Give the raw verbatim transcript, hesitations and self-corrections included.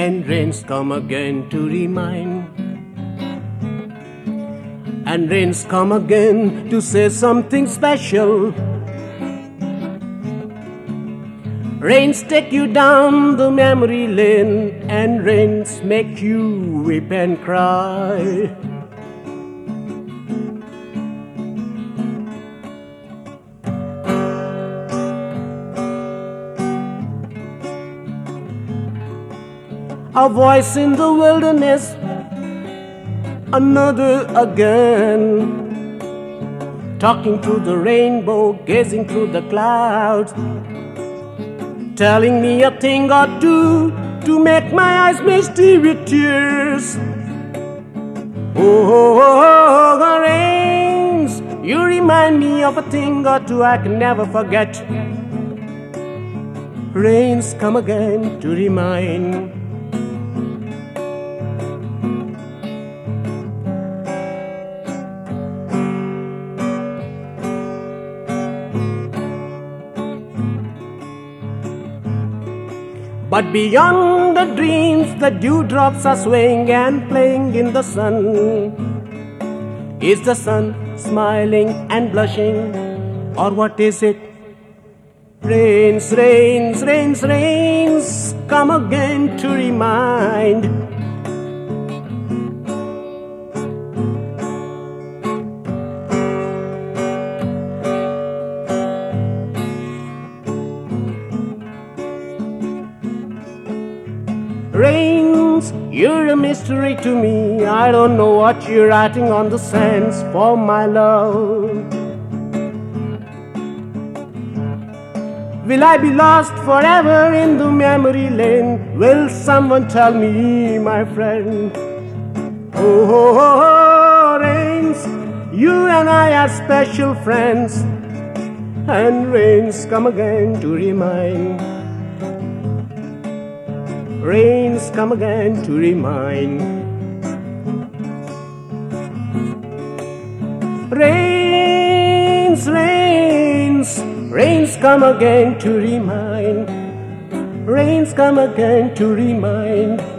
and rains come again to remind. And rains come again to say something special. Rains take you down the memory lane, and rains make you weep and cry. A voice in the wilderness, another again, talking through the rainbow, gazing through the clouds, telling me a thing or two to make my eyes misty with tears. Oh, oh, oh, rains, you remind me of a thing or two I can never forget. Rains come again to remind. But beyond the dreams, the dewdrops are swaying and playing in the sun. Is the sun smiling and blushing, or what is it? Rains, rains, rains, rains, come again to remind. Rains, you're a mystery to me. I don't know what you're writing on the sands for my love. Will I be lost forever in the memory lane? Will someone tell me, my friend? Oh, oh, oh, oh, rains, you and I are special friends. And rains come again to remind. Rains come again to remind. Rains, rains, rains come again to remind. Rains come again to remind.